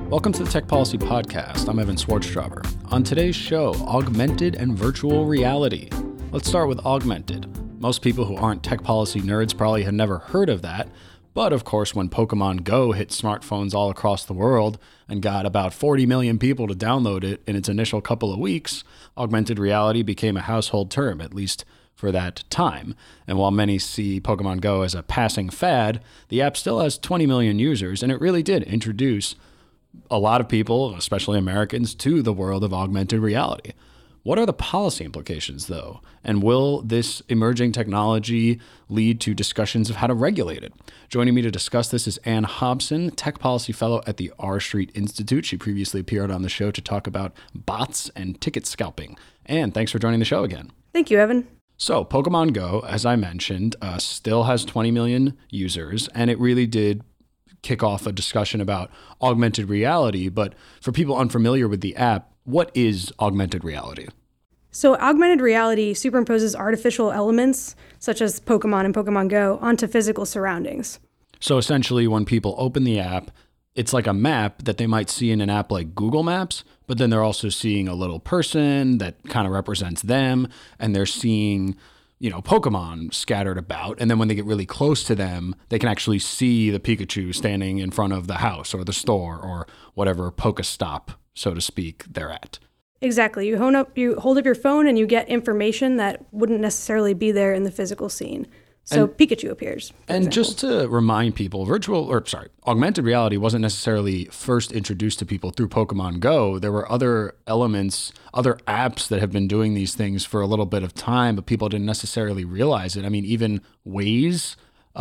Welcome to the Tech Policy Podcast. I'm Evan Swartztraber. On today's show, augmented and virtual reality. Let's start with augmented. Most people who aren't tech policy nerds probably have never heard of that. But of course, when Pokemon Go hit smartphones all across the world and got about 40 million people to download it in its initial couple of weeks, augmented reality became a household term, at least for that time. And while many see Pokemon Go as a passing fad, the app still has 20 million users, and it really did introduce a lot of people, especially Americans, to the world of augmented reality. What are the policy implications, though? And will this emerging technology lead to discussions of how to regulate it? Joining me to discuss this is Ann Hobson, Tech Policy Fellow at the R Street Institute. She previously appeared on the show to talk about bots and ticket scalping. Ann, thanks for joining the show again. Thank you, Evan. So Pokemon Go, as I mentioned, still has 20 million users, and it really did kick off a discussion about augmented reality. But for people unfamiliar with the app, what is augmented reality? So augmented reality superimposes artificial elements, such as Pokemon and Pokemon Go, onto physical surroundings. So essentially, when people open the app, it's like a map that they might see in an app like Google Maps, but then they're also seeing a little person that kind of represents them, and they're seeing, Pokemon scattered about. And then when they get really close to them, they can actually see the Pikachu standing in front of the house or the store or whatever Pokestop, so to speak, they're at. Exactly. You hold up your phone and you get information that wouldn't necessarily be there in the physical scene. So Pikachu appears. And just to remind people, augmented reality wasn't necessarily first introduced to people through Pokemon Go. There were other elements, other apps that have been doing these things for a little bit of time, but people didn't necessarily realize it. I mean, even Waze,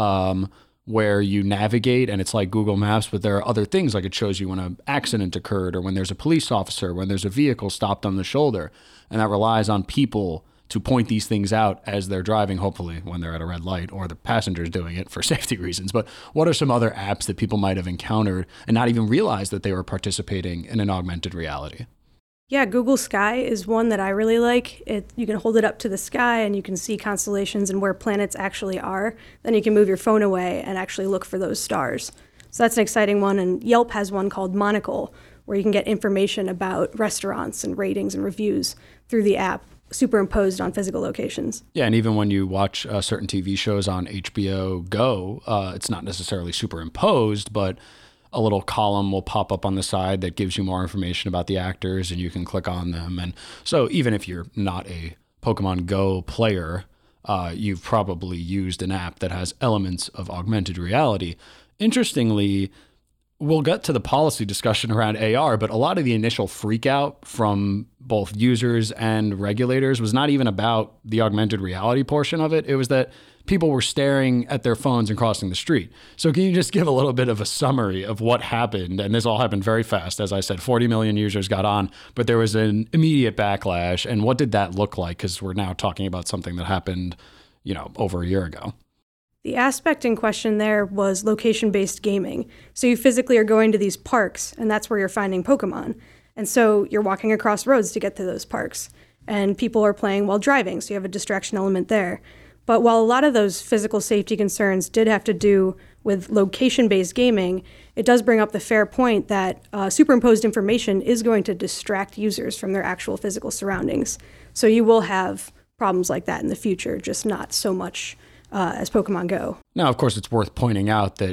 where you navigate and it's like Google Maps, but there are other things, like it shows you when an accident occurred or when there's a police officer, when there's a vehicle stopped on the shoulder. And that relies on people to point these things out as they're driving, hopefully when they're at a red light or the passenger's doing it for safety reasons. But what are some other apps that people might have encountered and not even realize that they were participating in an augmented reality? Yeah, Google Sky is one that I really like. You can hold it up to the sky and you can see constellations and where planets actually are. Then you can move your phone away and actually look for those stars. So that's an exciting one. And Yelp has one called Monocle, where you can get information about restaurants and ratings and reviews through the app, superimposed on physical locations. Yeah, and even when you watch certain TV shows on HBO Go, it's not necessarily superimposed, but a little column will pop up on the side that gives you more information about the actors, and you can click on them. And so even if you're not a Pokemon Go player, you've probably used an app that has elements of augmented reality. Interestingly, we'll get to the policy discussion around AR, but a lot of the initial freak out from both users and regulators was not even about the augmented reality portion of it. It was that people were staring at their phones and crossing the street. So can you just give a little bit of a summary of what happened? And this all happened very fast. As I said, 40 million users got on, but there was an immediate backlash. And what did that look like? Because we're now talking about something that happened, over a year ago. The aspect in question there was location-based gaming. So you physically are going to these parks, and that's where you're finding Pokemon. And so you're walking across roads to get to those parks. And people are playing while driving, so you have a distraction element there. But while a lot of those physical safety concerns did have to do with location-based gaming, it does bring up the fair point that superimposed information is going to distract users from their actual physical surroundings. So you will have problems like that in the future, just not so much as Pokemon Go. Now, of course, it's worth pointing out that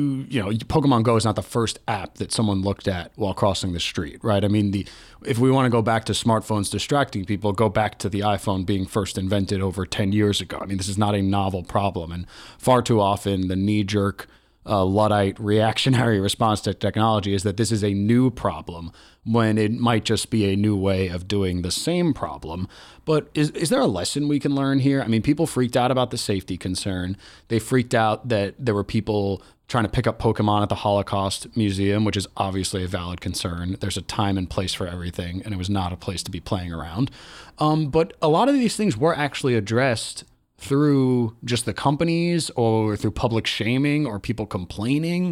Pokemon Go is not the first app that someone looked at while crossing the street, right? I mean, if we want to go back to smartphones distracting people, go back to the iPhone being first invented over 10 years ago. I mean, this is not a novel problem. And far too often, the knee-jerk Luddite reactionary response to technology is that this is a new problem when it might just be a new way of doing the same problem. But is there a lesson we can learn here? I mean, people freaked out about the safety concern. They freaked out that there were people trying to pick up Pokemon at the Holocaust Museum, which is obviously a valid concern. There's a time and place for everything, and it was not a place to be playing around. But a lot of these things were actually addressed through just the companies or through public shaming or people complaining.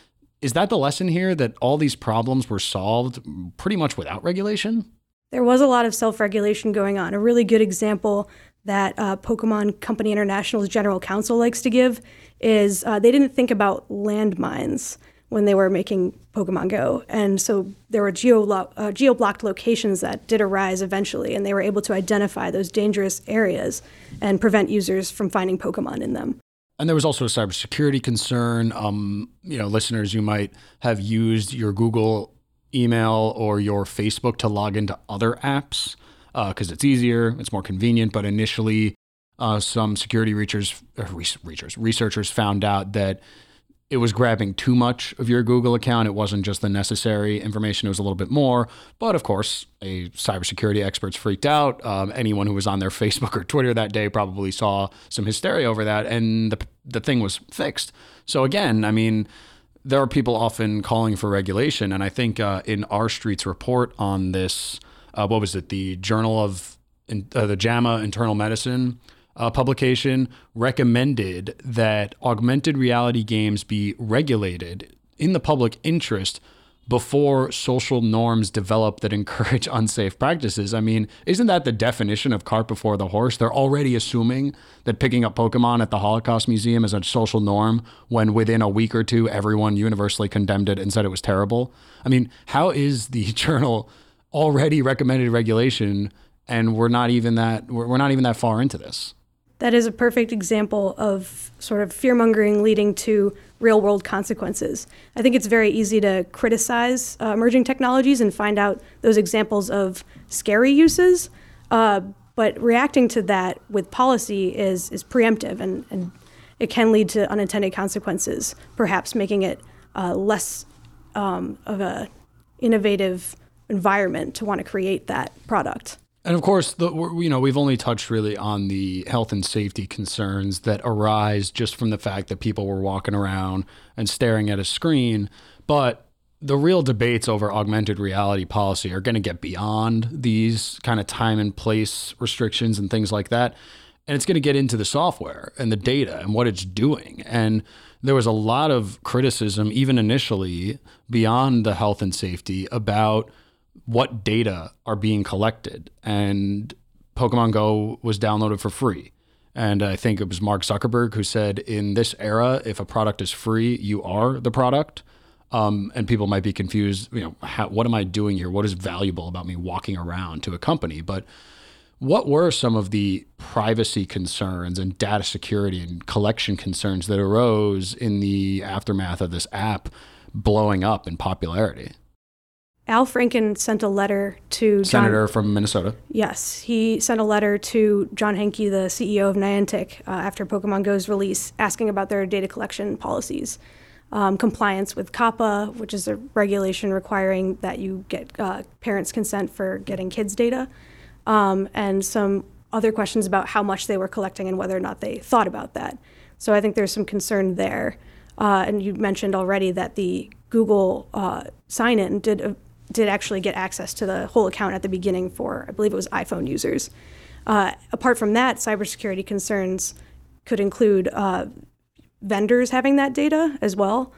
Is that the lesson here, that all these problems were solved pretty much without regulation? There was a lot of self-regulation going on. A really good example that Pokemon Company International's general counsel likes to give is they didn't think about landmines when they were making Pokemon Go. And so there were geo-blocked locations that did arise eventually, and they were able to identify those dangerous areas and prevent users from finding Pokemon in them. And there was also a cybersecurity concern. Listeners, you might have used your Google email or your Facebook to log into other apps because it's easier, it's more convenient. But initially, some security researchers found out that it was grabbing too much of your Google account. It wasn't just the necessary information. It was a little bit more. But of course, cybersecurity experts freaked out. Anyone who was on their Facebook or Twitter that day probably saw some hysteria over that, and the thing was fixed. So again, I mean, there are people often calling for regulation. And I think in R Street's report on this, the Journal of the JAMA Internal Medicine publication recommended that augmented reality games be regulated in the public interest before social norms develop that encourage unsafe practices. I mean, isn't that the definition of cart before the horse? They're already assuming that picking up Pokemon at the Holocaust Museum is a social norm when within a week or two, everyone universally condemned it and said it was terrible. I mean, how is the journal already recommended regulation and we're not even that far into this? That is a perfect example of sort of fear-mongering leading to real-world consequences. I think it's very easy to criticize emerging technologies and find out those examples of scary uses, but reacting to that with policy is preemptive, and it can lead to unintended consequences, perhaps making it less of an innovative environment to want to create that product. And of course, we've only touched really on the health and safety concerns that arise just from the fact that people were walking around and staring at a screen. But the real debates over augmented reality policy are going to get beyond these kind of time and place restrictions and things like that. And it's going to get into the software and the data and what it's doing. And there was a lot of criticism, even initially, beyond the health and safety about what data are being collected. And Pokemon Go was downloaded for free. And I think it was Mark Zuckerberg who said, in this era, if a product is free, you are the product. And people might be confused, what am I doing here? What is valuable about me walking around to a company? But what were some of the privacy concerns and data security and collection concerns that arose in the aftermath of this app blowing up in popularity? Al Franken sent a letter to Senator from Minnesota. Yes, he sent a letter to John Hanke, the CEO of Niantic, after Pokemon Go's release, asking about their data collection policies, compliance with COPPA, which is a regulation requiring that you get parents' consent for getting kids' data, and some other questions about how much they were collecting and whether or not they thought about that. So I think there's some concern there. And you mentioned already that the Google sign-in did actually get access to the whole account at the beginning for, I believe it was iPhone users. Apart from that, cybersecurity concerns could include vendors having that data as well,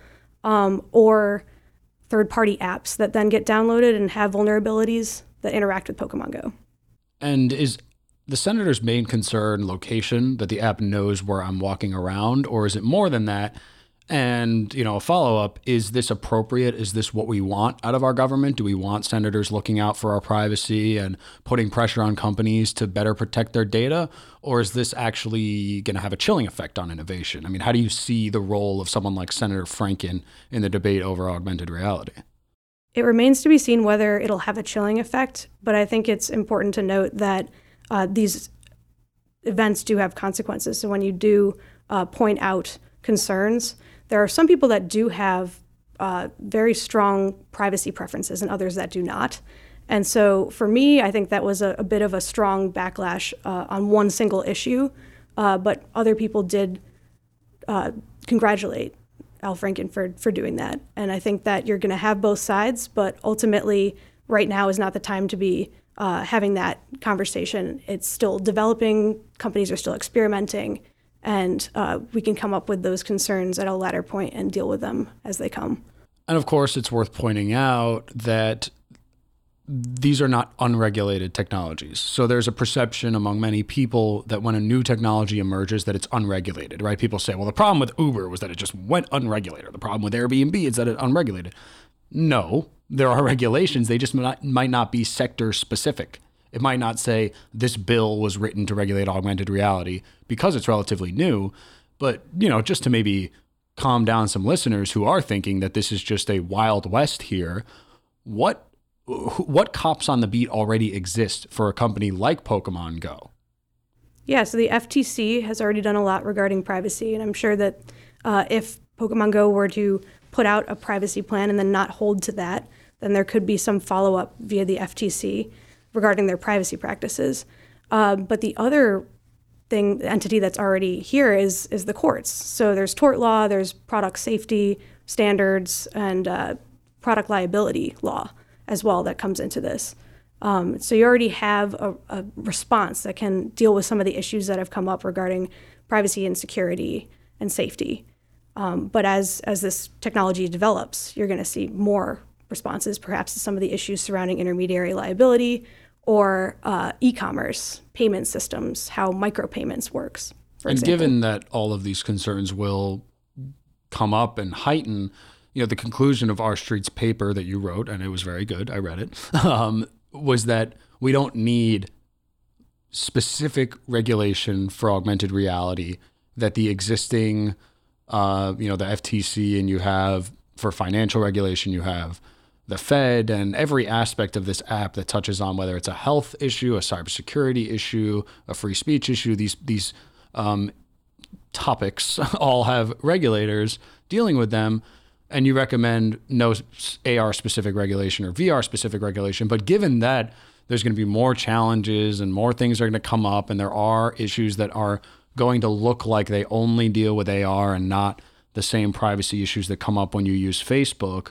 or third-party apps that then get downloaded and have vulnerabilities that interact with Pokemon Go. And is the senator's main concern location, that the app knows where I'm walking around, or is it more than that? And, a follow-up, is this appropriate? Is this what we want out of our government? Do we want senators looking out for our privacy and putting pressure on companies to better protect their data? Or is this actually going to have a chilling effect on innovation? I mean, how do you see the role of someone like Senator Franken in the debate over augmented reality? It remains to be seen whether it'll have a chilling effect, but I think it's important to note that these events do have consequences. So when you do point out concerns, there are some people that do have very strong privacy preferences and others that do not. And so for me, I think that was a bit of a strong backlash on one single issue, but other people did congratulate Al Franken for doing that. And I think that you're going to have both sides, but ultimately right now is not the time to be having that conversation. It's still developing, companies are still experimenting, and we can come up with those concerns at a later point and deal with them as they come. And of course, it's worth pointing out that these are not unregulated technologies. So there's a perception among many people that when a new technology emerges that it's unregulated, right? People say, well, the problem with Uber was that it just went unregulated. The problem with Airbnb is that it's unregulated. No, there are regulations. They just might not be sector specific. It might not say this bill was written to regulate augmented reality because it's relatively new. But, just to maybe calm down some listeners who are thinking that this is just a Wild West here, what cops on the beat already exist for a company like Pokemon Go? Yeah, so the FTC has already done a lot regarding privacy, and I'm sure that if Pokemon Go were to put out a privacy plan and then not hold to that, then there could be some follow-up via the FTC regarding their privacy practices. But the other entity that's already here is the courts. So there's tort law, there's product safety standards, and product liability law as well that comes into this. So you already have a response that can deal with some of the issues that have come up regarding privacy and security and safety. But as this technology develops, you're going to see more responses, perhaps to some of the issues surrounding intermediary liability or e-commerce payment systems, how micropayments works, for example. Given that all of these concerns will come up and heighten, the conclusion of R Street's paper that you wrote, and it was very good, I read it, was that we don't need specific regulation for augmented reality, that the existing, the FTC, and you have for financial regulation, you have the Fed and every aspect of this app that touches on whether it's a health issue, a cybersecurity issue, a free speech issue, these topics all have regulators dealing with them. And you recommend no AR-specific regulation or VR-specific regulation. But given that there's going to be more challenges and more things are going to come up, and there are issues that are going to look like they only deal with AR and not the same privacy issues that come up when you use Facebook,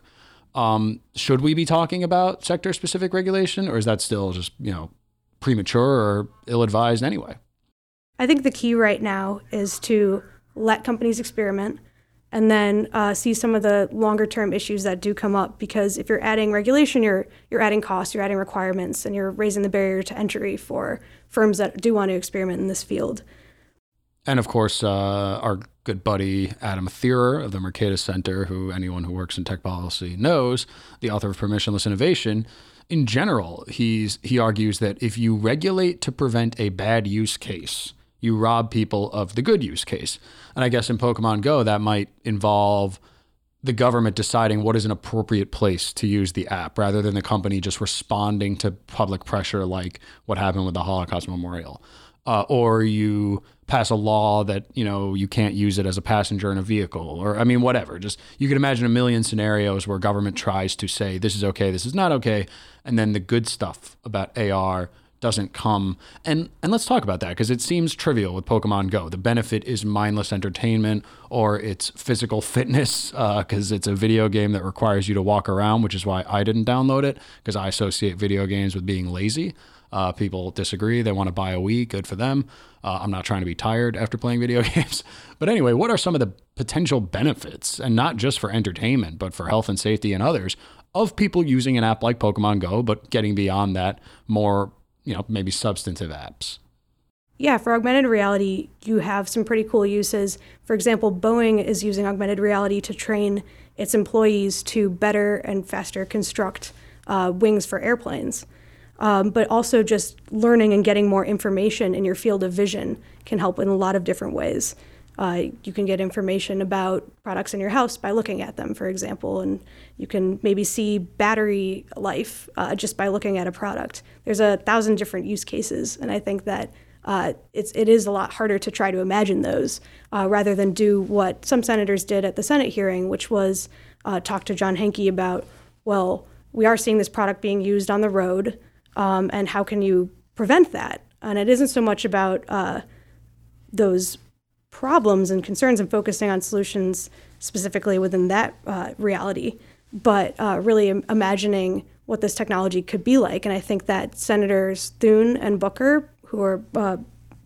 should we be talking about sector-specific regulation, or is that still just, premature or ill-advised anyway? I think the key right now is to let companies experiment and then see some of the longer-term issues that do come up. Because if you're adding regulation, you're adding costs, you're adding requirements, and you're raising the barrier to entry for firms that do want to experiment in this field. And of course, our good buddy Adam Thierer of the Mercatus Center, who anyone who works in tech policy knows, the author of Permissionless Innovation. In general, he argues that if you regulate to prevent a bad use case, you rob people of the good use case. And I guess in Pokemon Go, that might involve the government deciding what is an appropriate place to use the app rather than the company just responding to public pressure like what happened with the Holocaust Memorial. Or you pass a law that, you can't use it as a passenger in a vehicle, or whatever. Just, you can imagine a million scenarios where government tries to say, this is okay, this is not okay. And then the good stuff about AR doesn't come. And let's talk about that, because it seems trivial with Pokemon Go. The benefit is mindless entertainment, or it's physical fitness, because it's a video game that requires you to walk around, which is why I didn't download it, because I associate video games with being lazy. People disagree. They want to buy a Wii. Good for them. I'm not trying to be tired after playing video games. But anyway, what are some of the potential benefits, and not just for entertainment, but for health and safety and others, of people using an app like Pokemon Go, but getting beyond that, more, maybe substantive apps? Yeah, for augmented reality, you have some pretty cool uses. For example, Boeing is using augmented reality to train its employees to better and faster construct wings for airplanes. But also just learning and getting more information in your field of vision can help in a lot of different ways. You can get information about products in your house by looking at them, for example, and you can maybe see battery life just by looking at a product. There's 1,000 different use cases, and I think that it is a lot harder to try to imagine those rather than do what some senators did at the Senate hearing, which was talk to John Hanke about, well, we are seeing this product being used on the road, and how can you prevent that? And it isn't so much about those problems and concerns and focusing on solutions specifically within that reality, but really imagining what this technology could be like. And I think that Senators Thune and Booker, who are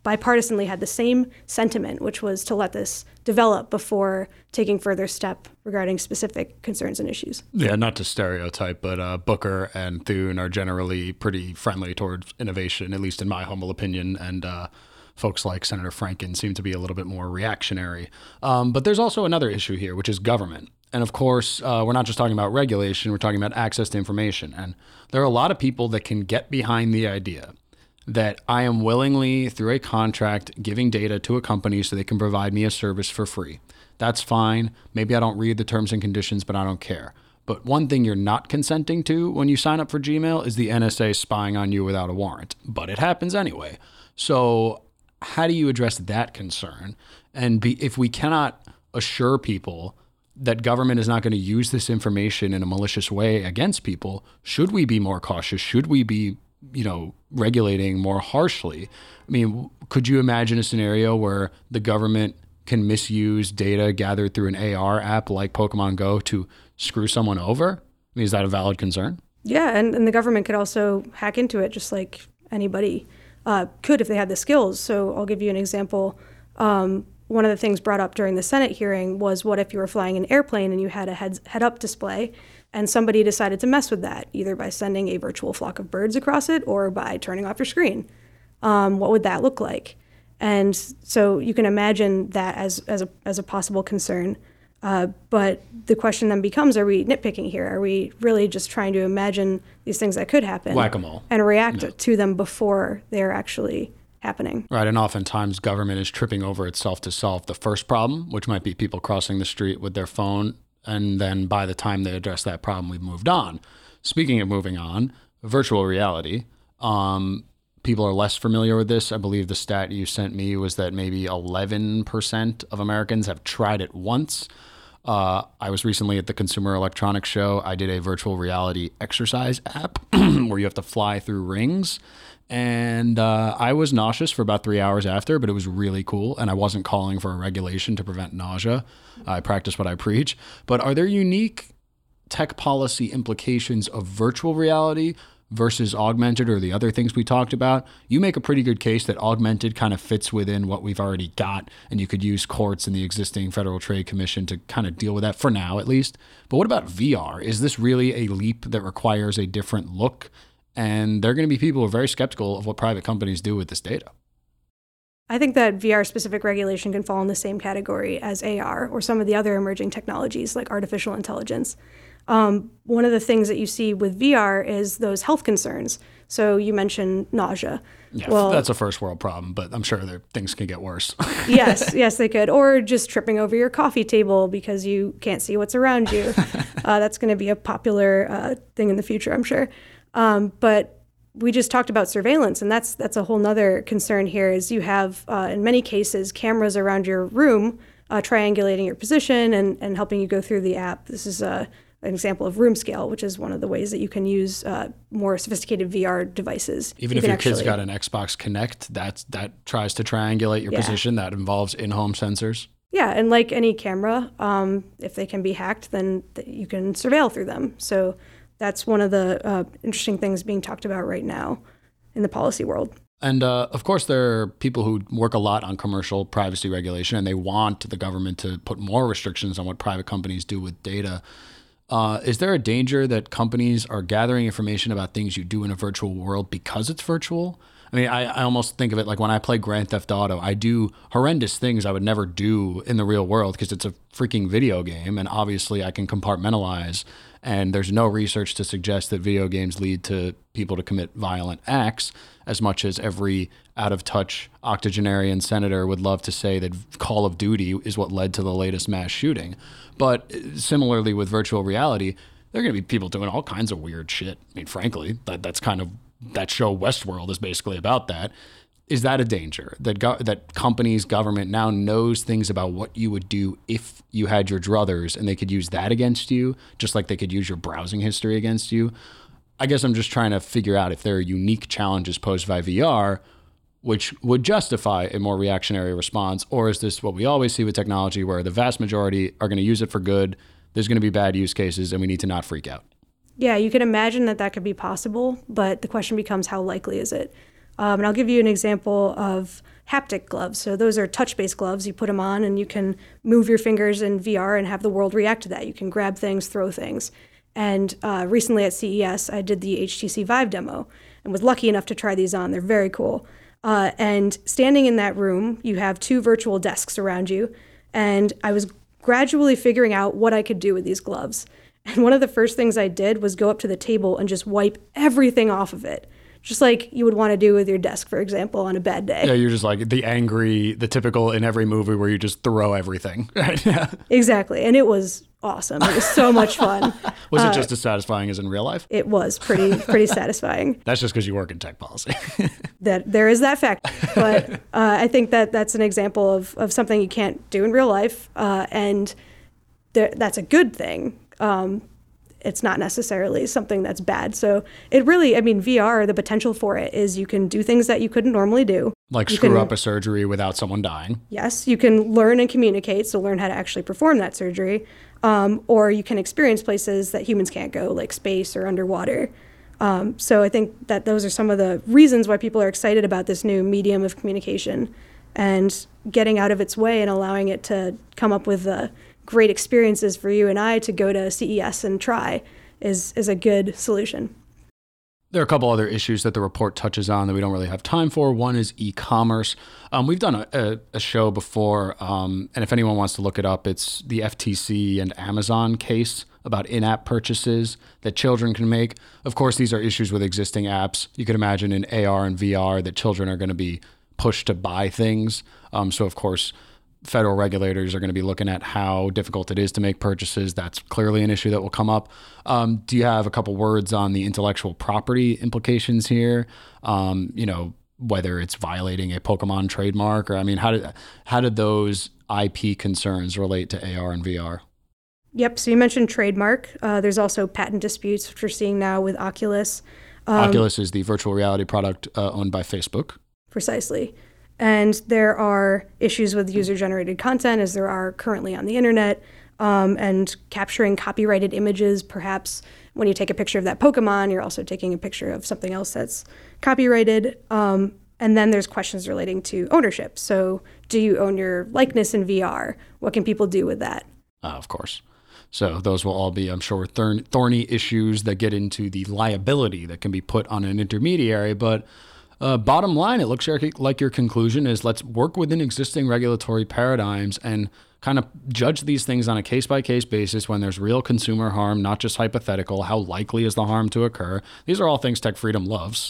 bipartisanly had the same sentiment, which was to let this develop before taking further step regarding specific concerns and issues. Yeah, not to stereotype, but Booker and Thune are generally pretty friendly towards innovation, at least in my humble opinion, and folks like Senator Franken seem to be a little bit more reactionary. But there's also another issue here, which is government. And of course, we're not just talking about regulation, we're talking about access to information. And there are a lot of people that can get behind the idea that I am willingly, through a contract, giving data to a company so they can provide me a service for free. That's fine. Maybe I don't read the terms and conditions, but I don't care. But one thing you're not consenting to when you sign up for Gmail is the NSA spying on you without a warrant. But it happens anyway. So how do you address that concern? And if we cannot assure people that government is not going to use this information in a malicious way against people, should we be more cautious? Should we be regulating more harshly? I mean, could you imagine a scenario where the government can misuse data gathered through an AR app like Pokemon Go to screw someone over? I mean, is that a valid concern? Yeah, and the government could also hack into it just like anybody could if they had the skills. So I'll give you an example. One of the things brought up during the Senate hearing was, what if you were flying an airplane and you had a head-up display and somebody decided to mess with that, either by sending a virtual flock of birds across it or by turning off your screen? What would that look like? And so you can imagine that as a possible concern. But the question then becomes, are we nitpicking here? Are we really just trying to imagine these things that could happen Whack-a-mole. And react to them before they're actually happening? Right, and oftentimes government is tripping over itself to solve the first problem, which might be people crossing the street with their phone, and then by the time they address that problem, we've moved on. Speaking of moving on, virtual reality, people are less familiar with this. I believe the stat you sent me was that maybe 11% of Americans have tried it once. I was recently at the Consumer Electronics Show. I did a virtual reality exercise app where you have to fly through rings. And I was nauseous for about 3 hours after, but it was really cool. And I wasn't calling for a regulation to prevent nausea. I practice what I preach. But are there unique tech policy implications of virtual reality versus augmented or the other things we talked about? You make a pretty good case that augmented kind of fits within what we've already got, and you could use courts and the existing Federal Trade Commission to kind of deal with that for now, at least. But what about VR? Is this really a leap that requires a different look? And there are going to be people who are very skeptical of what private companies do with this data. I think that VR-specific regulation can fall in the same category as AR or some of the other emerging technologies like artificial intelligence. One of the things that you see with VR is those health concerns. So you mentioned nausea. Yeah, well, that's a first world problem, but I'm sure that things can get worse. Yes, they could. Or just tripping over your coffee table because you can't see what's around you. That's going to be a popular thing in the future, I'm sure. But we just talked about surveillance, and that's a whole nother concern here is you have, in many cases, cameras around your room triangulating your position and helping you go through the app. This is an example of room scale, which is one of the ways that you can use more sophisticated VR devices. Even if your kid's got an Xbox Kinect, that tries to triangulate your position. That involves in-home sensors. Yeah, and like any camera, if they can be hacked, then you can surveil through them. So that's one of the interesting things being talked about right now in the policy world. And of course, there are people who work a lot on commercial privacy regulation, and they want the government to put more restrictions on what private companies do with data. Is there a danger that companies are gathering information about things you do in a virtual world because it's virtual? I mean, I almost think of it like when I play Grand Theft Auto, I do horrendous things I would never do in the real world because it's a freaking video game, and obviously I can compartmentalize. And there's no research to suggest that video games lead to people to commit violent acts, as much as every out-of-touch octogenarian senator would love to say that Call of Duty is what led to the latest mass shooting. But similarly with virtual reality, there are going to be people doing all kinds of weird shit. I mean, frankly, that's kind of, that show Westworld is basically about that. Is that a danger that companies, government now knows things about what you would do if you had your druthers, and they could use that against you, just like they could use your browsing history against you? I guess I'm just trying to figure out if there are unique challenges posed by VR which would justify a more reactionary response, or is this what we always see with technology where the vast majority are going to use it for good, there's going to be bad use cases, and we need to not freak out? Yeah, you can imagine that could be possible, but the question becomes how likely is it? And I'll give you an example of haptic gloves. So those are touch-based gloves. You put them on and you can move your fingers in VR and have the world react to that. You can grab things, throw things. And recently at CES, I did the HTC Vive demo and was lucky enough to try these on. They're very cool. And standing in that room, you have 2 virtual desks around you. And I was gradually figuring out what I could do with these gloves. And one of the first things I did was go up to the table and just wipe everything off of it. Just like you would want to do with your desk, for example, on a bad day. Yeah, you're just like the typical in every movie where you just throw everything. Right? Yeah. Exactly. And it was awesome. It was so much fun. Was it just as satisfying as in real life? It was pretty satisfying. That's just because you work in tech policy. That there is that fact. But I think that's an example of something you can't do in real life. And that's a good thing. It's not necessarily something that's bad. So it really, I mean, VR, the potential for it is you can do things that you couldn't normally do. Like screw up a surgery without someone dying. Yes, you can learn and communicate, so learn how to actually perform that surgery. Or you can experience places that humans can't go, like space or underwater. So I think that those are some of the reasons why people are excited about this new medium of communication and getting out of its way and allowing it to come up with great experiences for you and I to go to CES and try is a good solution. There are a couple other issues that the report touches on that we don't really have time for. One is e-commerce. We've done a show before, and if anyone wants to look it up, it's the FTC and Amazon case about in-app purchases that children can make. Of course, these are issues with existing apps. You could imagine in AR and VR that children are going to be pushed to buy things. So, of course, federal regulators are going to be looking at how difficult it is to make purchases. That's clearly an issue that will come up. Do you have a couple words on the intellectual property implications here? Whether it's violating a Pokemon trademark, or I mean, how did those IP concerns relate to AR and VR? Yep. So you mentioned trademark. There's also patent disputes, which we're seeing now with Oculus. Oculus is the virtual reality product owned by Facebook. Precisely. And there are issues with user-generated content, as there are currently on the internet, and capturing copyrighted images. Perhaps when you take a picture of that Pokemon, you're also taking a picture of something else that's copyrighted. And then there's questions relating to ownership. So do you own your likeness in VR? What can people do with that? Of course. So those will all be, I'm sure, thorny issues that get into the liability that can be put on an intermediary. But bottom line, it looks like your conclusion is let's work within existing regulatory paradigms and kind of judge these things on a case-by-case basis when there's real consumer harm, not just hypothetical. How likely is the harm to occur? These are all things Tech Freedom loves.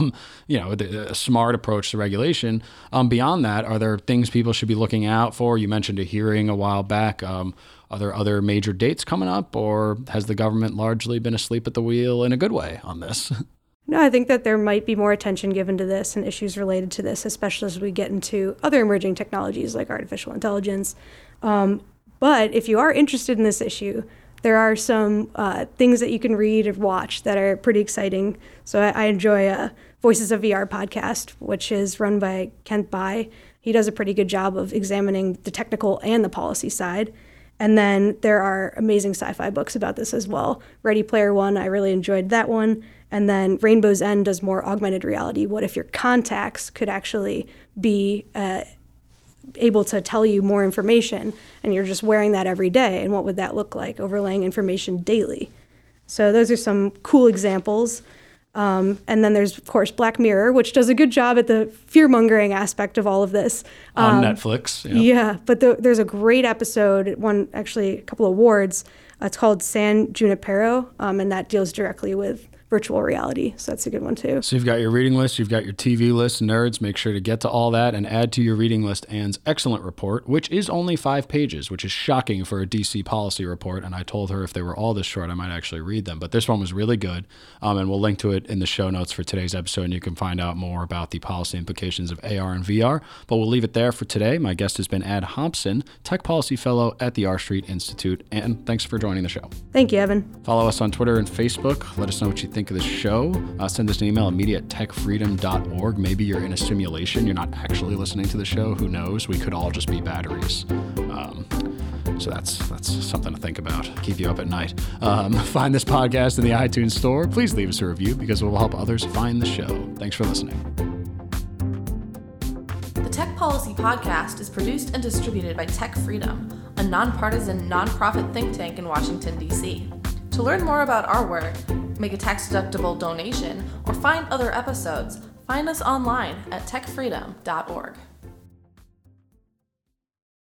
A smart approach to regulation. Beyond that, are there things people should be looking out for? You mentioned a hearing a while back. Are there other major dates coming up, or has the government largely been asleep at the wheel in a good way on this? No, I think that there might be more attention given to this and issues related to this, especially as we get into other emerging technologies like artificial intelligence. But if you are interested in this issue, there are some things that you can read or watch that are pretty exciting. So I enjoy Voices of VR podcast, which is run by Kent Bai. He does a pretty good job of examining the technical and the policy side. And then there are amazing sci-fi books about this as well. Ready Player One, I really enjoyed that one. And then Rainbow's End does more augmented reality. What if your contacts could actually be able to tell you more information and you're just wearing that every day? And what would that look like, overlaying information daily? So those are some cool examples. And then there's, of course, Black Mirror, which does a good job at the fear-mongering aspect of all of this. On Netflix. Yep. Yeah, but there's a great episode, it won actually a couple awards. It's called San Junipero, and that deals directly with virtual reality. So that's a good one too. So you've got your reading list, you've got your TV list, nerds. Make sure to get to all that and add to your reading list Anne's excellent report, which is only 5 pages, which is shocking for a DC policy report. And I told her if they were all this short, I might actually read them. But this one was really good. And we'll link to it in the show notes for today's episode. And you can find out more about the policy implications of AR and VR. But we'll leave it there for today. My guest has been Anne Hobson, Tech Policy Fellow at the R Street Institute. And thanks for joining the show. Thank you, Evan. Follow us on Twitter and Facebook. Let us know what you think of the show. Send us an email at media@techfreedom.org. Maybe you're in a simulation. You're not actually listening to the show. Who knows? We could all just be batteries. So that's something to think about. Keep you up at night. Find this podcast in the iTunes store. Please leave us a review because it will help others find the show. Thanks for listening. The Tech Policy Podcast is produced and distributed by Tech Freedom, a nonpartisan, nonprofit think tank in Washington, D.C. To learn more about our work, make a tax-deductible donation, or find other episodes, find us online at techfreedom.org.